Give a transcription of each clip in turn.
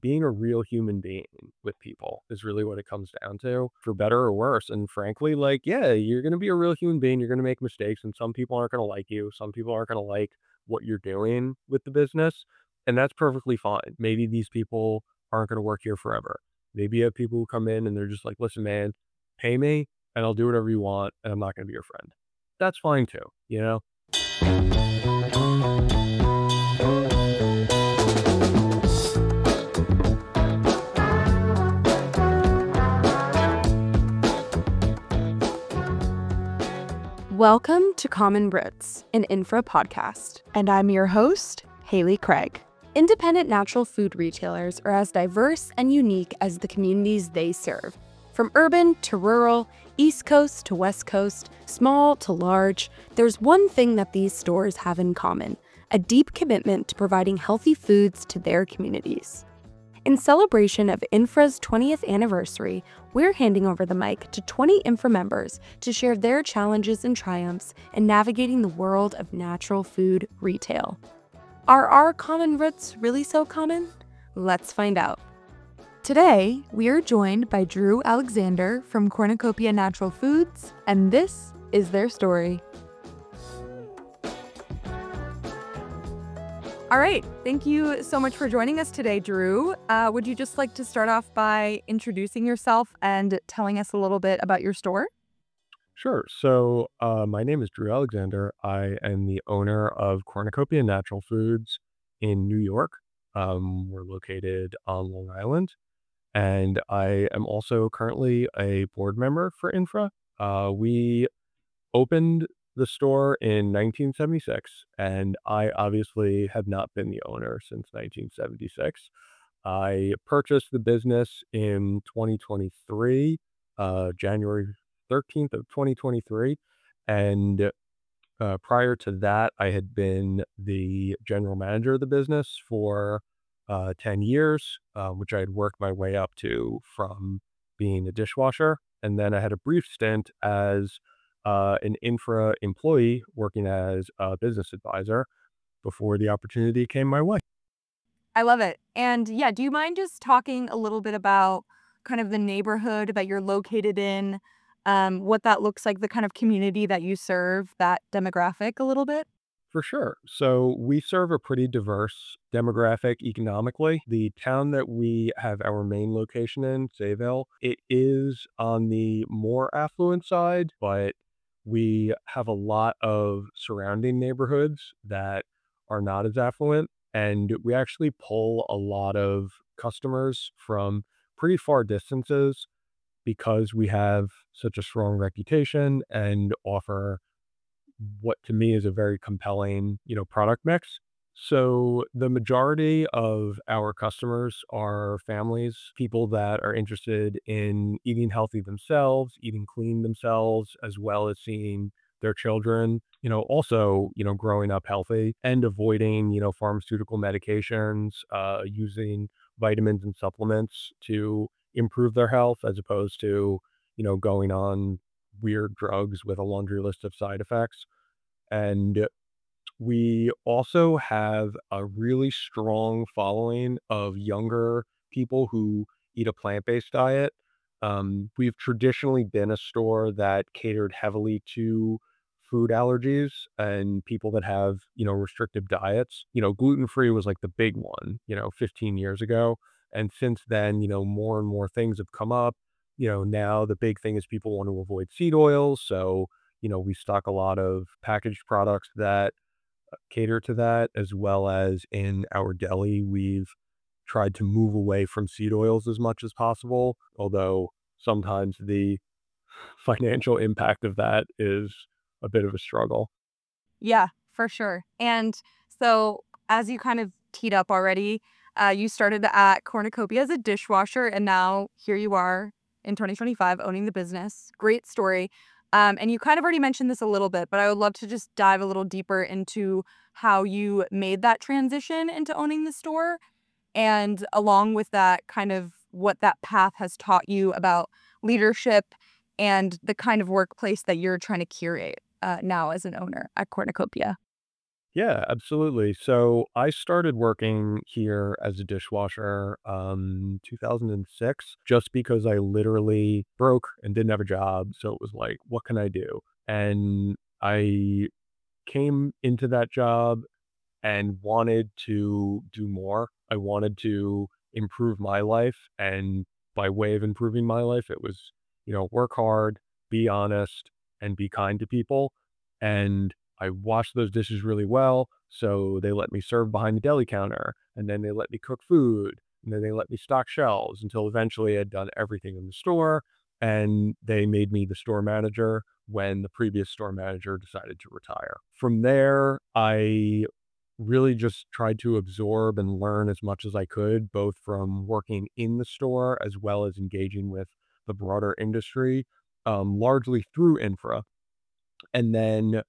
being a real human being with people is really what it comes down to, for better or worse. And frankly, like, yeah, you're going to be a real human being. You're going to make mistakes, and some people aren't going to like you. Some people aren't going to like what you're doing with the business. And that's perfectly fine. Maybe these people aren't going to work here forever. Maybe you have people who come in and they're just like, listen, man, pay me and I'll do whatever you want, and I'm not going to be your friend. That's fine too, you know? Welcome to Common Brits, an Infra podcast. And I'm your host, Haley Craig. Independent natural food retailers are as diverse and unique as the communities they serve. From urban to rural, East Coast to West Coast, small to large, there's one thing that these stores have in common: a deep commitment to providing healthy foods to their communities. In celebration of Infra's 20th anniversary, we're handing over the mic to 20 Infra members to share their challenges and triumphs in navigating the world of natural food retail. Are our common roots really so common? Let's find out. Today, we are joined by Drew Alexander from Cornucopia Natural Foods, and this is their story. All right. Thank you so much for joining us today, Drew. Would you just like to start off by introducing yourself and telling us a little bit about your store? Sure. So, my name is Drew Alexander. I am the owner of Cornucopia Natural Foods in New York. We're located on Long Island, and I am also currently a board member for Infra. We opened the store in 1976, and I obviously have not been the owner since 1976. I purchased the business in 2023, January 13th of 2023. And prior to that, I had been the general manager of the business for 10 years, which I had worked my way up to from being a dishwasher. And then I had a brief stint as an infra employee working as a business advisor before the opportunity came my way. I love it. And yeah, do you mind just talking a little bit about kind of the neighborhood that you're located in, what that looks like, the kind of community that you serve, that demographic a little bit? For sure. So we serve a pretty diverse demographic economically. The town that we have our main location in, Sayville, it is on the more affluent side, but we have a lot of surrounding neighborhoods that are not as affluent. And we actually pull a lot of customers from pretty far distances because we have such a strong reputation and offer what to me is a very compelling, product mix. So the majority of our customers are families, people that are interested in eating healthy themselves, eating clean themselves, as well as seeing their children, also, growing up healthy and avoiding, pharmaceutical medications, using vitamins and supplements to improve their health as opposed to, going on weird drugs with a laundry list of side effects. And we also have a really strong following of younger people who eat a plant-based diet. We've traditionally been a store that catered heavily to food allergies and people that have, restrictive diets. Gluten-free was like the big one, 15 years ago. And since then, more and more things have come up. Now the big thing is people want to avoid seed oils. So, we stock a lot of packaged products that cater to that, as well as in our deli, we've tried to move away from seed oils as much as possible, although sometimes the financial impact of that is a bit of a struggle. Yeah, for sure. And so, as you kind of teed up already, you started at Cornucopia as a dishwasher, and now here you are in 2025 owning the business. Great story. And you kind of already mentioned this a little bit, but I would love to just dive a little deeper into how you made that transition into owning the store. And along with that, kind of what that path has taught you about leadership and the kind of workplace that you're trying to curate now as an owner at Cornucopia. Yeah, absolutely. So I started working here as a dishwasher 2006 just because I literally broke and didn't have a job. So it was like, what can I do? And I came into that job and wanted to do more. I wanted to improve my life. And by way of improving my life, it was, work hard, be honest, and be kind to people. And I washed those dishes really well. So they let me serve behind the deli counter. And then they let me cook food. And then they let me stock shelves until eventually I'd done everything in the store. And they made me the store manager when the previous store manager decided to retire. From there, I really just tried to absorb and learn as much as I could, both from working in the store as well as engaging with the broader industry, largely through Infra. And then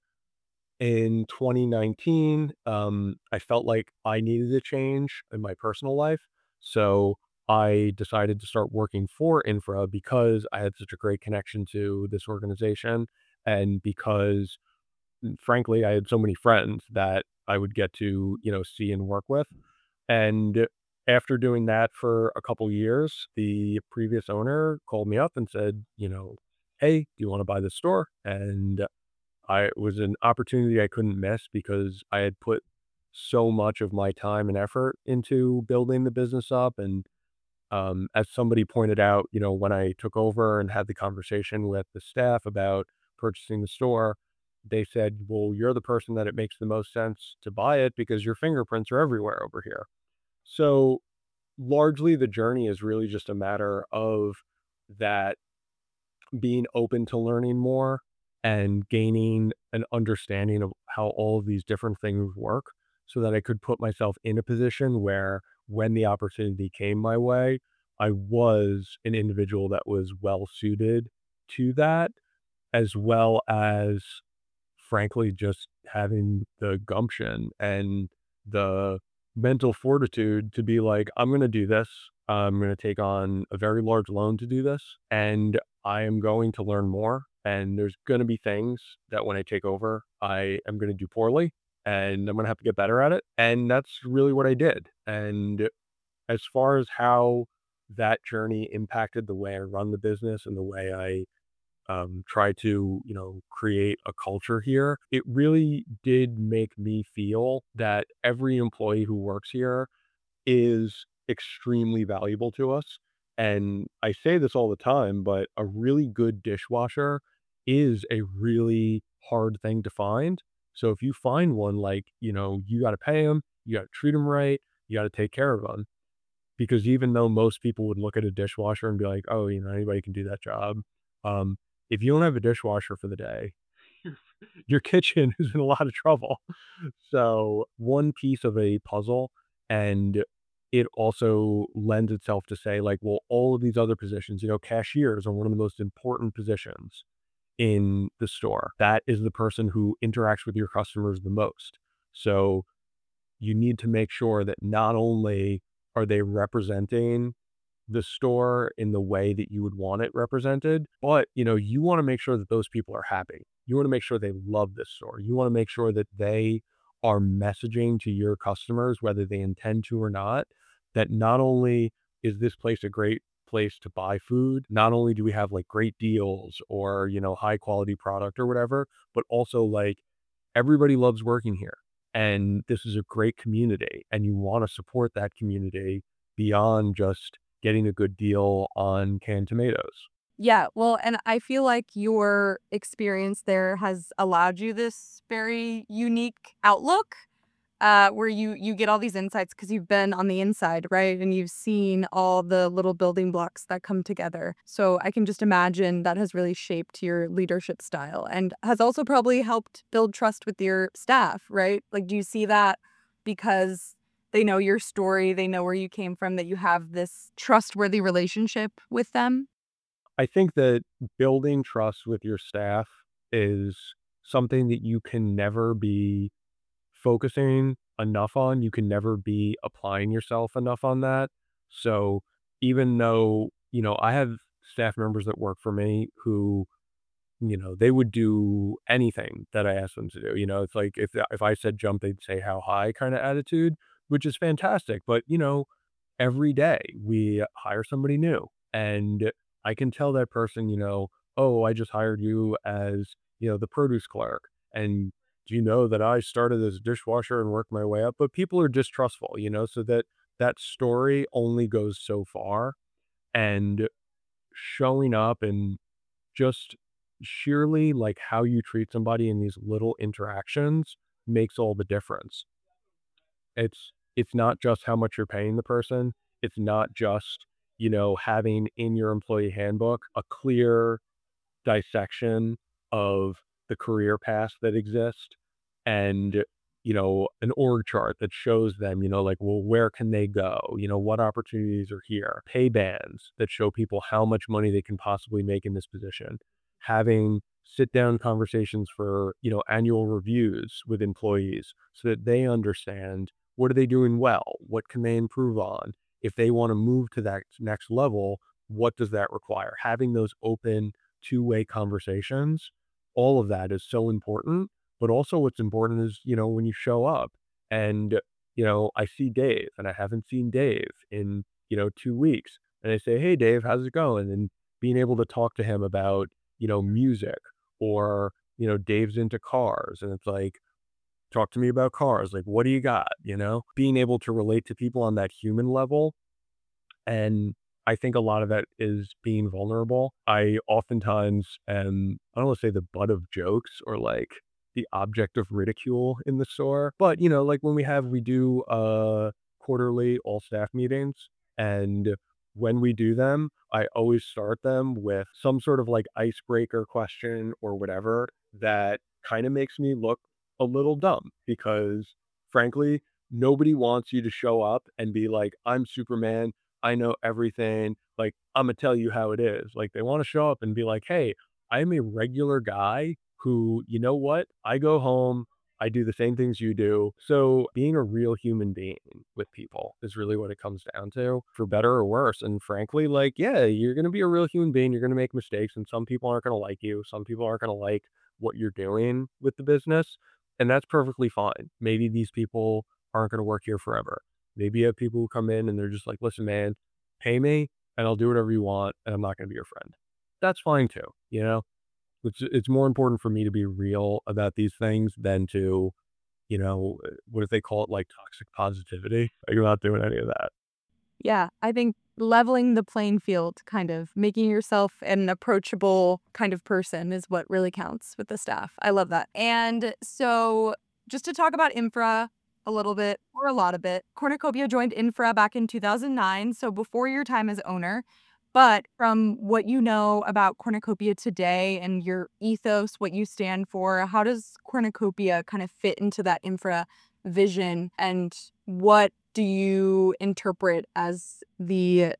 in 2019, I felt like I needed a change in my personal life. So I decided to start working for Infra because I had such a great connection to this organization and because frankly, I had so many friends that I would get to, see and work with. And after doing that for a couple years, the previous owner called me up and said, "Hey, do you want to buy this store?" And it was an opportunity I couldn't miss because I had put so much of my time and effort into building the business up. And as somebody pointed out, when I took over and had the conversation with the staff about purchasing the store, they said, "Well, you're the person that it makes the most sense to buy it because your fingerprints are everywhere over here." So largely the journey is really just a matter of that being open to learning more and gaining an understanding of how all of these different things work so that I could put myself in a position where when the opportunity came my way, I was an individual that was well suited to that, as well as frankly just having the gumption and the mental fortitude to be like, I'm going to do this. I'm going to take on a very large loan to do this. And I am going to learn more. And there's going to be things that when I take over, I am going to do poorly and I'm going to have to get better at it. And that's really what I did. And as far as how that journey impacted the way I run the business and the way I try to, create a culture here, it really did make me feel that every employee who works here is extremely valuable to us. And I say this all the time, but a really good dishwasher is a really hard thing to find. So if you find one, like, you got to pay them, you got to treat them right, you got to take care of them. Because even though most people would look at a dishwasher and be like, "Oh, anybody can do that job." Um, if you don't have a dishwasher for the day, your your kitchen is in a lot of trouble. So, one piece of a puzzle, and it also lends itself to say like, well, all of these other positions, cashiers are one of the most important positions in the store. That is the person who interacts with your customers the most. So, you need to make sure that not only are they representing the store in the way that you would want it represented, but, you wanna make sure that those people are happy. You wanna make sure they love this store. You wanna make sure that they are messaging to your customers, whether they intend to or not, that not only is this place a great place to buy food, not only do we have, like, great deals or, high quality product or whatever, but also, like, everybody loves working here, and this is a great community, and you wanna support that community beyond just getting a good deal on canned tomatoes. Yeah, well, and I feel like your experience there has allowed you this very unique outlook, where you get all these insights because you've been on the inside, right? And you've seen all the little building blocks that come together. So I can just imagine that has really shaped your leadership style and has also probably helped build trust with your staff, right? Like, do you see that because they know your story, they know where you came from, that you have this trustworthy relationship with them? I think that building trust with your staff is something that you can never be focusing enough on. You can never be applying yourself enough on that. So even though, I have staff members that work for me who they would do anything that I asked them to do. It's like if I said jump, they'd say how high kind of attitude, which is fantastic. But, every day we hire somebody new and I can tell that person, oh, I just hired you as, the produce clerk. And do you know that I started as a dishwasher and worked my way up? But people are distrustful, so that story only goes so far. And showing up and just sheerly like how you treat somebody in these little interactions makes all the difference. It's not just how much you're paying the person. It's not just, having in your employee handbook a clear dissection of the career paths that exist and, an org chart that shows them, like, well, where can they go? What opportunities are here? Pay bands that show people how much money they can possibly make in this position. Having sit down conversations for, annual reviews with employees so that they understand what are they doing well? What can they improve on? If they want to move to that next level, what does that require? Having those open two-way conversations, all of that is so important. But also what's important is, when you show up and, I see Dave and I haven't seen Dave in, 2 weeks. And I say, hey, Dave, how's it going? And being able to talk to him about, music or, Dave's into cars. And it's like, talk to me about cars. Like, what do you got? Being able to relate to people on that human level, and I think a lot of that is being vulnerable. I oftentimes am, I don't want to say the butt of jokes or like the object of ridicule in the store. But, like when we do quarterly all staff meetings, and when we do them, I always start them with some sort of like icebreaker question or whatever that kind of makes me look a little dumb because frankly, nobody wants you to show up and be like, I'm Superman. I know everything. Like, Imma tell you how it is. Like, they wanna show up and be like, "Hey, I'm a regular guy who, you know what? I go home, I do the same things you do." So, being a real human being with people is really what it comes down to, for better or worse, and frankly, like, yeah, you're gonna be a real human being, you're gonna make mistakes, and some people aren't gonna like you, some people aren't gonna like what you're doing with the business, and that's perfectly fine. Maybe these people aren't gonna work here forever. Maybe you have people who come in and they're just like, "Listen, man, pay me and I'll do whatever you want, and I'm not gonna be your friend." That's fine too, you know? It's more important for me to be real about these things than to, what if they call it, like, toxic positivity? Like, you're not doing any of that. Yeah, I think leveling the playing field, kind of making yourself an approachable kind of person is what really counts with the staff. I love that. And so, just to talk about Infra a little bit or a lot of it, Cornucopia joined Infra back in 2009, so before your time as owner. But from what you know about Cornucopia today and your ethos, what you stand for, how does Cornucopia kind of fit into that Infra vision? And what do you interpret as the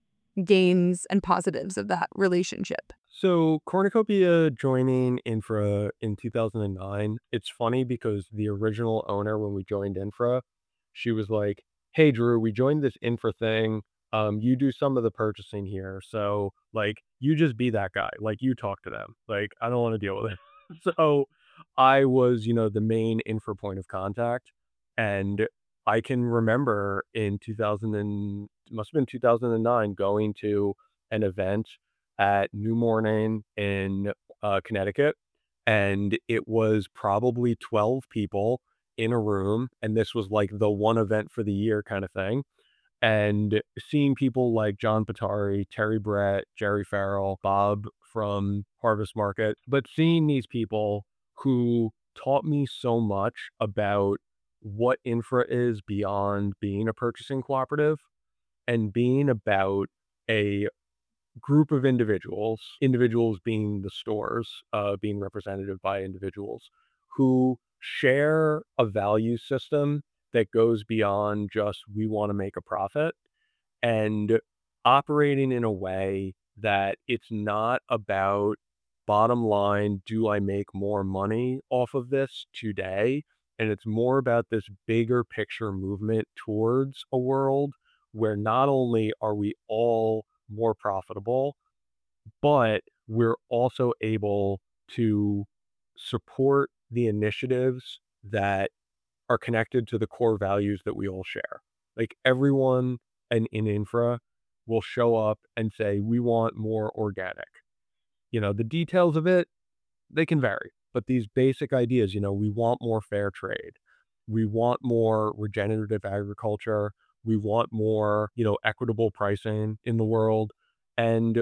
gains and positives of that relationship? So, Cornucopia joining Infra in 2009, it's funny because the original owner, when we joined Infra, she was like, "Hey, Drew, we joined this Infra thing. You do some of the purchasing here. So, like, you just be that guy. Like, you talk to them. Like, I don't want to deal with it." So, I was, the main Infra point of contact. And I can remember in 2000 and it must have been 2009 going to an event at New Morning in, Connecticut, and it was probably 12 people in a room, and this was, like, the one event for the year kinda thing, and seeing people like John Pittari, Terry Brett, Jerry Farrell, Bob from Harvest Market, but seeing these people who taught me so much about what Infra is beyond being a purchasing cooperative and being about a group of individuals being the stores, being representative by individuals who share a value system that goes beyond just we want to make a profit and operating in a way that it's not about bottom line, do I make more money off of this today? And it's more about this bigger picture movement towards a world where not only are we all more profitable, but we're also able to support the initiatives that are connected to the core values that we all share. Like everyone in infra will show up and say, we want more organic. The details of it, they can vary, but these basic ideas, we want more fair trade. We want more regenerative agriculture. We want more, equitable pricing in the world. And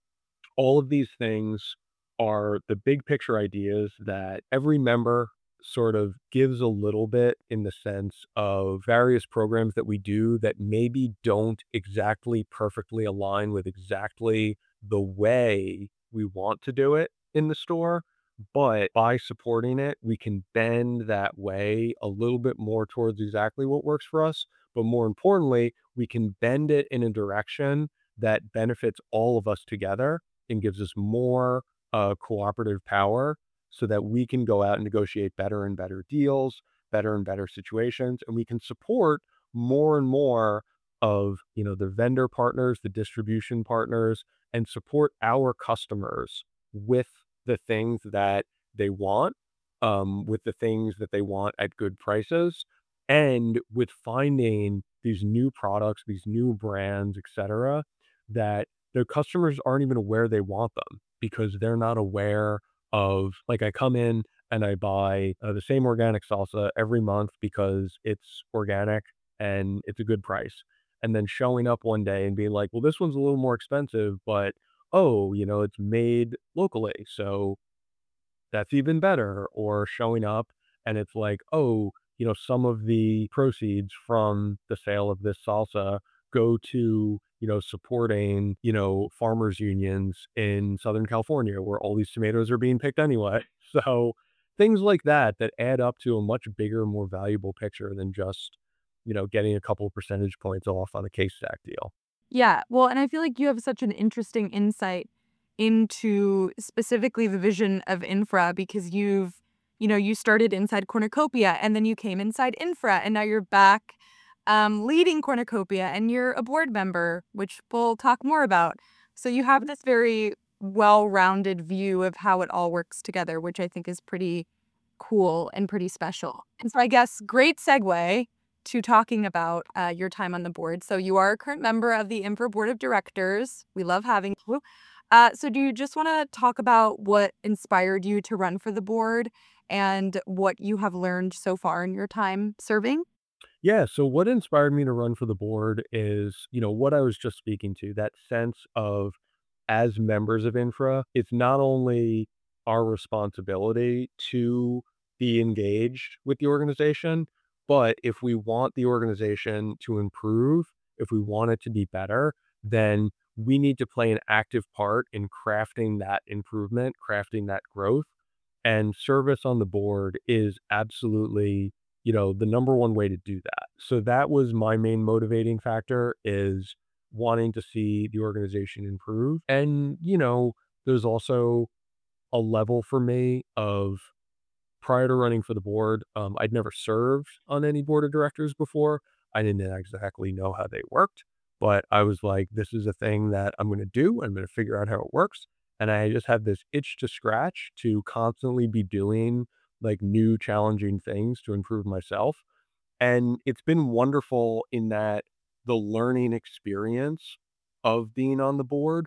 all of these things are the big picture ideas that every member sort of gives a little bit in the sense of various programs that we do that maybe don't exactly perfectly align with exactly the way we want to do it in the store. But by supporting it, we can bend that way a little bit more towards exactly what works for us. But more importantly, we can bend it in a direction that benefits all of us together and gives us more cooperative power so that we can go out and negotiate better and better deals, better and better situations, and we can support more and more of the vendor partners, the distribution partners, and support our customers with the things that they want, with the things that they want at good prices, and with finding these new products, these new brands, etc., that the customers aren't even aware they want them because they're not aware of, like, I come in and I buy the same organic salsa every month because it's organic and it's a good price. And then showing up one day and being like, well, this one's a little more expensive, but oh, it's made locally. So that's even better. Or showing up and it's like, oh, some of the proceeds from the sale of this salsa go to, supporting, farmers unions in Southern California where all these tomatoes are being picked anyway. So things like that that add up to a much bigger, more valuable picture than just, getting a couple percentage points off on a case stack deal. Yeah, well, and I feel like you have such an interesting insight into specifically the vision of infra because you started inside Cornucopia and then you came inside infra and now you're back leading Cornucopia and you're a board member, which we'll talk more about. So you have this very well-rounded view of how it all works together, which I think is pretty cool and pretty special. And so I guess great segue to talking about your time on the board. So you are a current member of the Infra Board of Directors. We love having you. So do you just want to talk about what inspired you to run for the board and what you have learned so far in your time serving? Yeah, so what inspired me to run for the board is, what I was just speaking to, that sense of as members of Infra, it's not only our responsibility to be engaged with the organization, but if we want the organization to improve, if we want it to be better, then we need to play an active part in crafting that improvement, crafting that growth. And service on the board is absolutely, the number one way to do that. So that was my main motivating factor is wanting to see the organization improve. And, there's also a level for me of prior to running for the board, I'd never served on any board of directors before. I didn't exactly know how they worked, but I was like, this is a thing that I'm going to do. I'm going to figure out how it works. And I just had this itch to scratch to constantly be doing like new challenging things to improve myself. And it's been wonderful in that the learning experience of being on the board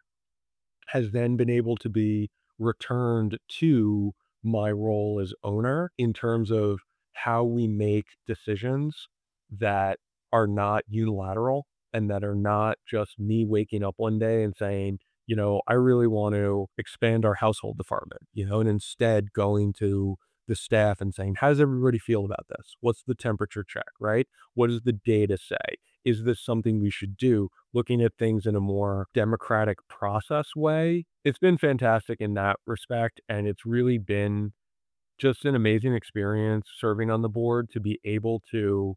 has then been able to be returned to my role as owner in terms of how we make decisions that are not unilateral and that are not just me waking up one day and saying, I really want to expand our household department, and instead going to the staff and saying, how does everybody feel about this? What's the temperature check, right? What does the data say? Is this something we should do? Looking at things in a more democratic process way. It's been fantastic in that respect, and it's really been just an amazing experience serving on the board to be able to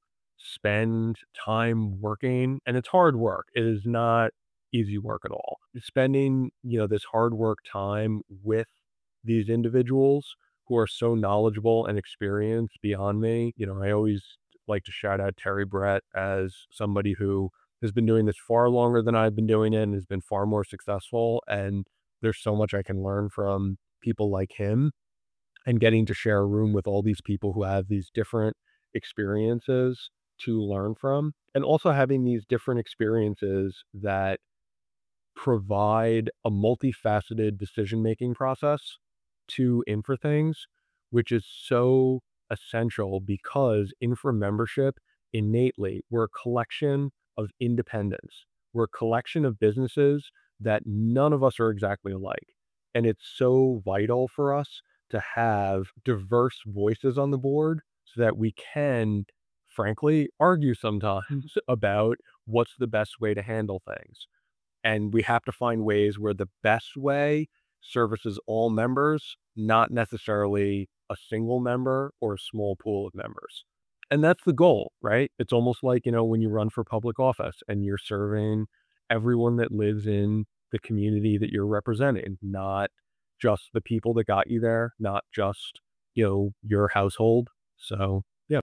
spend time working, and it's hard work. It is not easy work at all. Spending, this hard work time with these individuals who are so knowledgeable and experienced beyond me. I always like to shout out Terry Brett as somebody who has been doing this far longer than I've been doing it and has been far more successful. And there's so much I can learn from people like him, and getting to share a room with all these people who have these different experiences to learn from, and also having these different experiences that provide a multifaceted decision-making process to Infra things, which is so essential because Infra membership innately, we're a collection of independents. We're a collection of businesses that none of us are exactly alike. And it's so vital for us to have diverse voices on the board so that we can, frankly, argue sometimes about what's the best way to handle things. And we have to find ways where the best way services all members, not necessarily a single member or a small pool of members. And that's the goal, right? It's almost like, when you run for public office and you're serving everyone that lives in the community that you're representing, not just the people that got you there, not just, your household. So, yeah.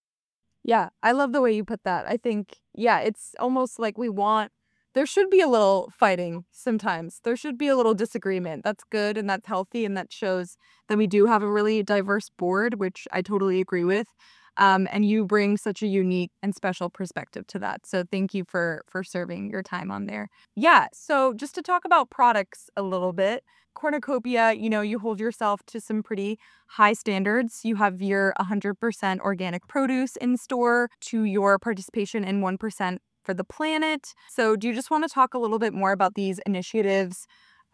Yeah, I love the way you put that. I think, yeah, it's almost like there should be a little fighting sometimes. There should be a little disagreement. That's good and that's healthy and that shows that we do have a really diverse board, which I totally agree with. And you bring such a unique and special perspective to that. So thank you for serving your time on there. Yeah, so just to talk about products a little bit, Cornucopia, you hold yourself to some pretty high standards. You have your 100% organic produce in store to your participation in 1% for the planet. So, do you just want to talk a little bit more about these initiatives,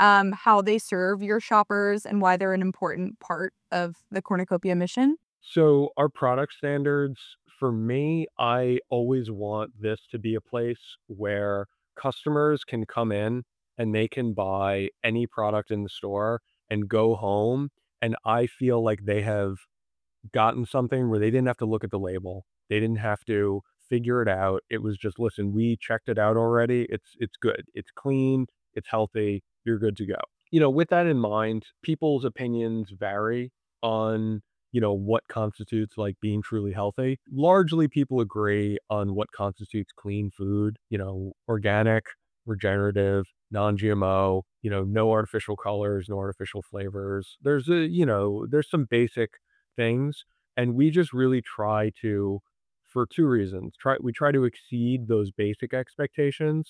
how they serve your shoppers, and why they're an important part of the Cornucopia mission? So our product standards, for me, I always want this to be a place where customers can come in and they can buy any product in the store and go home. And I feel like they have gotten something where they didn't have to look at the label. They didn't have to figure it out. It was just, listen, we checked it out already. It's good. It's clean. It's healthy. You're good to go. With that in mind, people's opinions vary on, what constitutes like being truly healthy. Largely people agree on what constitutes clean food, organic, regenerative, non-GMO, no artificial colors, no artificial flavors. There's some basic things, and we just really try to, for two reasons. We try to exceed those basic expectations.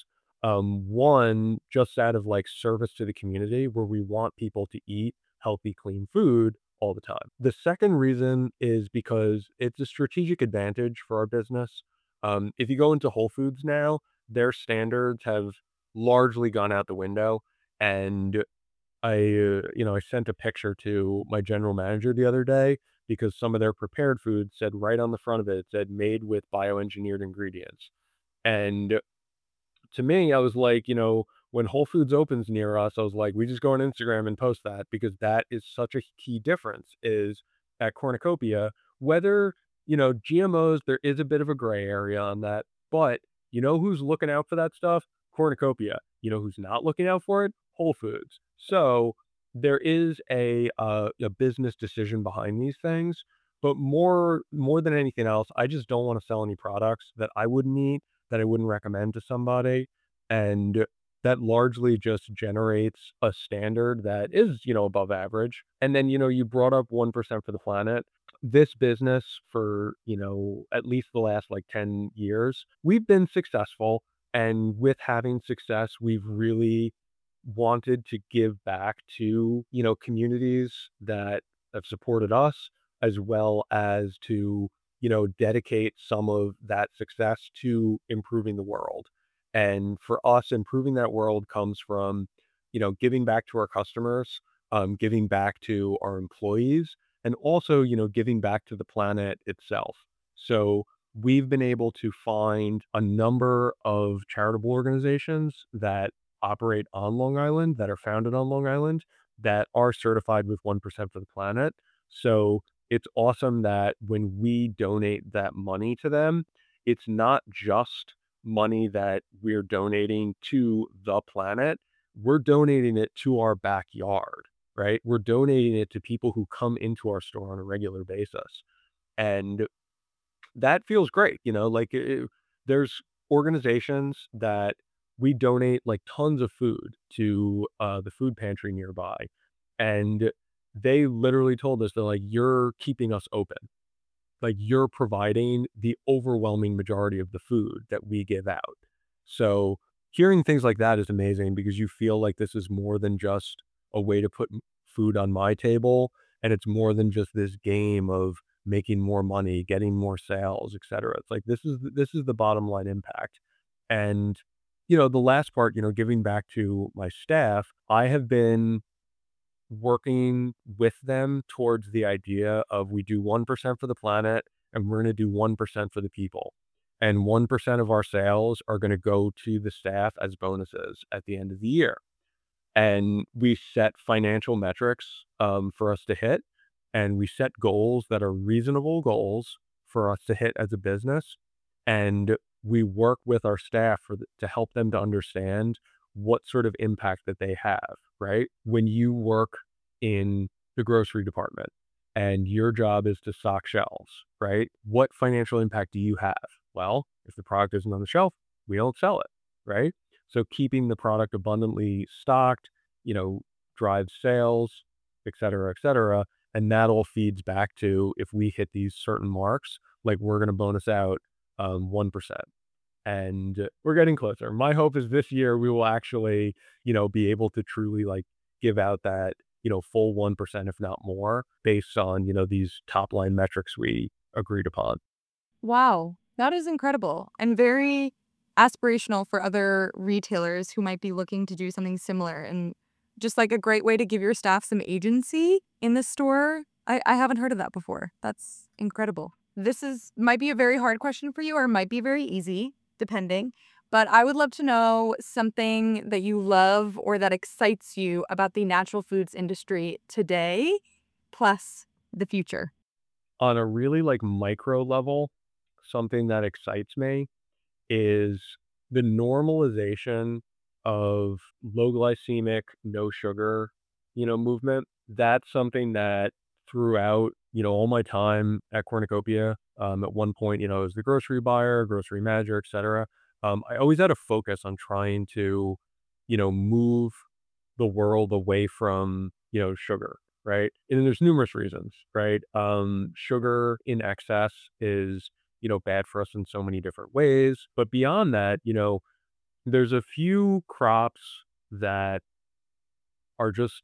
One, just out of like service to the community, where we want people to eat healthy, clean food all the time. The second reason is because it's a strategic advantage for our business. If you go into Whole Foods now, their standards have largely gone out the window, and I sent a picture to my general manager the other day because some of their prepared foods said right on the front of it, it said made with bioengineered ingredients. And to me, I was like, when Whole Foods opens near us, I was like, we just go on Instagram and post that because that is such a key difference is at Cornucopia, whether, GMOs, there is a bit of a gray area on that, but who's looking out for that stuff? Cornucopia. You know who's not looking out for it? Whole Foods. So there is a business decision behind these things, but more than anything else, I just don't want to sell any products that I wouldn't eat, that I wouldn't recommend to somebody. And that largely just generates a standard that is, above average. And then, you brought up 1% for the planet. This business for, at least the last like 10 years, we've been successful. And with having success, we've really wanted to give back to, communities that have supported us, as well as to, dedicate some of that success to improving the world. And for us, improving that world comes from, giving back to our customers, giving back to our employees, and also, giving back to the planet itself. So we've been able to find a number of charitable organizations that operate on Long Island, that are founded on Long Island, that are certified with 1% for the planet. So it's awesome that when we donate that money to them, it's not just money that we're donating to the planet, we're donating it to our backyard, right? We're donating it to people who come into our store on a regular basis. And that feels great, like, there's organizations that we donate like tons of food to the food pantry nearby. And they literally told us, they're like, you're keeping us open. Like you're providing the overwhelming majority of the food that we give out. So hearing things like that is amazing because you feel like this is more than just a way to put food on my table. And it's more than just this game of making more money, getting more sales, et cetera. It's like this is the bottom line impact. And the last part, giving back to my staff, I have been working with them towards the idea of we do 1% for the planet and we're going to do 1% for the people. And 1% of our sales are going to go to the staff as bonuses at the end of the year. And we set financial metrics for us to hit. And we set goals that are reasonable goals for us to hit as a business. And we work with our staff to help them to understand what sort of impact that they have, right? When you work in the grocery department and your job is to stock shelves, right? What financial impact do you have? Well, if the product isn't on the shelf, we don't sell it, right? So keeping the product abundantly stocked, drives sales, et cetera, et cetera. And that all feeds back to if we hit these certain marks, like we're going to bonus out 1%. And we're getting closer. My hope is this year we will actually, be able to truly like give out that, full 1%, if not more, based on, these top line metrics we agreed upon. Wow, that is incredible and very aspirational for other retailers who might be looking to do something similar, and just like a great way to give your staff some agency in the store. I haven't heard of that before. That's incredible. This is might be a very hard question for you or might be very easy, depending. But I would love to know something that you love or that excites you about the natural foods industry today, plus the future. On a really like micro level, something that excites me is the normalization of low glycemic, no sugar, movement. That's something that throughout, all my time at Cornucopia, at one point, as the grocery buyer, grocery manager, et cetera, I always had a focus on trying to, move the world away from, sugar, right? And there's numerous reasons, right? Sugar in excess is, bad for us in so many different ways. But beyond that, there's a few crops that are just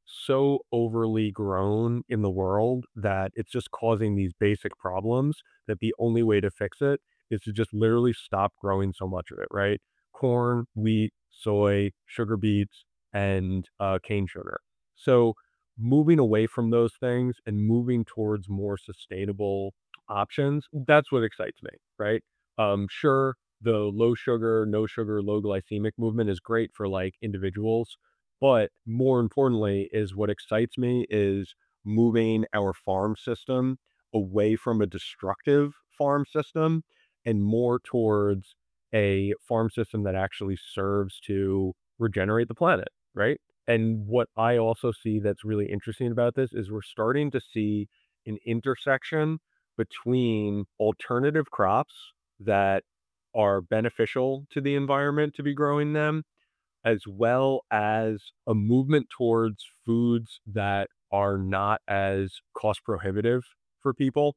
so overly grown in the world that it's just causing these basic problems that the only way to fix it is to just literally stop growing so much of it, right? Corn, wheat, soy, sugar beets, and cane sugar. So moving away from those things and moving towards more sustainable options, that's what excites me, right? Sure, the low sugar, no sugar, low glycemic movement is great for like individuals, but more importantly is what excites me is moving our farm system away from a destructive farm system and more towards a farm system that actually serves to regenerate the planet, right? And what I also see that's really interesting about this is we're starting to see an intersection between alternative crops that are beneficial to the environment to be growing them, as well as a movement towards foods that are not as cost prohibitive for people.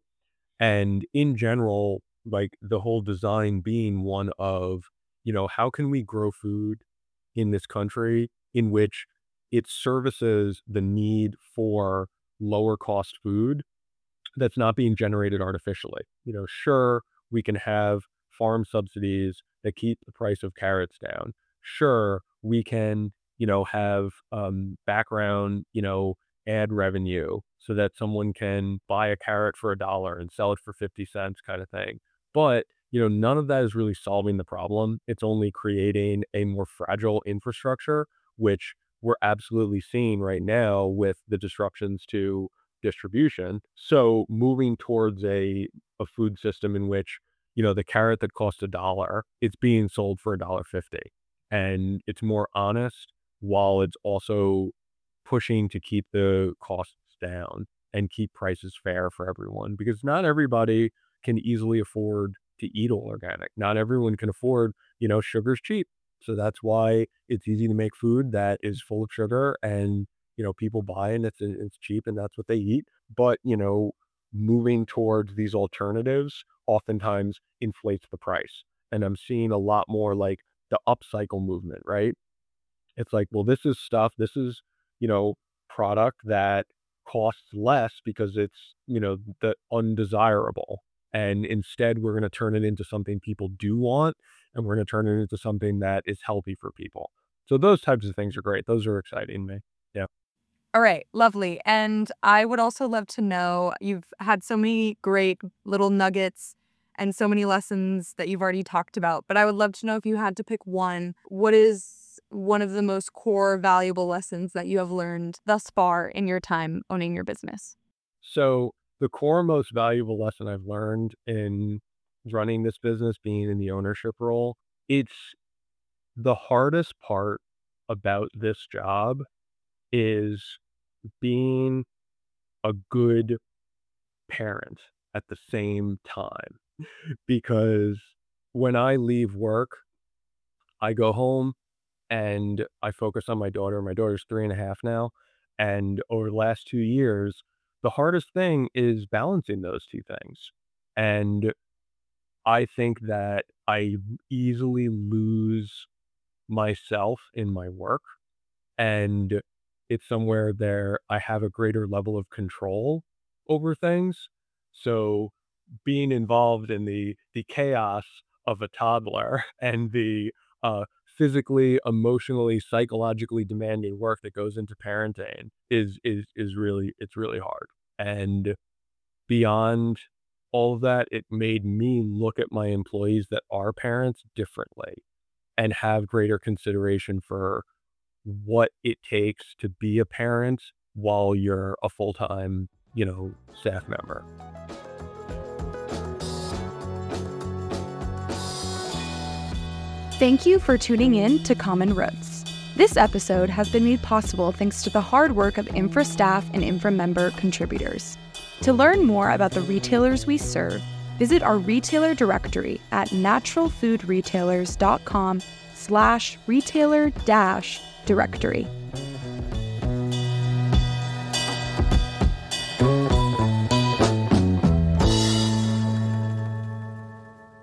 And in general, like the whole design being one of, how can we grow food in this country in which it services the need for lower cost food that's not being generated artificially. Sure, we can have farm subsidies that keep the price of carrots down. Sure, we can, have background, ad revenue so that someone can buy a carrot for $1 and sell it for 50 cents kind of thing. But, none of that is really solving the problem. It's only creating a more fragile infrastructure, which we're absolutely seeing right now with the disruptions to distribution. So moving towards a food system in which, the carrot that costs $1, it's being sold for $1.50. And it's more honest while it's also pushing to keep the costs down and keep prices fair for everyone because not everybody can easily afford to eat all organic. Not everyone can afford, sugar's cheap. So that's why it's easy to make food that is full of sugar and, people buy and it's cheap and that's what they eat. But, moving towards these alternatives oftentimes inflates the price. And I'm seeing a lot more like the upcycle movement, right? It's like, well, this is, you know, product that costs less because it's, the undesirable. And instead, we're going to turn it into something people do want, and we're going to turn it into something that is healthy for people. So those types of things are great. Those are exciting to me. Yeah. All right, lovely. And I would also love to know, you've had so many great little nuggets and so many lessons that you've already talked about, but I would love to know if you had to pick one, what is one of the most core valuable lessons that you have learned thus far in your time owning your business? So the core most valuable lesson I've learned in running this business, being in the ownership role, it's the hardest part about this job is being a good parent at the same time. Because when I leave work, I go home and I focus on my daughter. My daughter's 3.5 now. And over the last 2 years, the hardest thing is balancing those two things. And I think that I easily lose myself in my work. And it's somewhere there I have a greater level of control over things. So being involved in the chaos of a toddler and the physically, emotionally, psychologically demanding work that goes into parenting is really it's really hard. And beyond all of that, it made me look at my employees that are parents differently and have greater consideration for what it takes to be a parent while you're a full-time, staff member. Thank you for tuning in to Common Roots. This episode has been made possible thanks to the hard work of Infra staff and Infra member contributors. To learn more about the retailers we serve, visit our retailer directory at naturalfoodretailers.com/retailer-directory.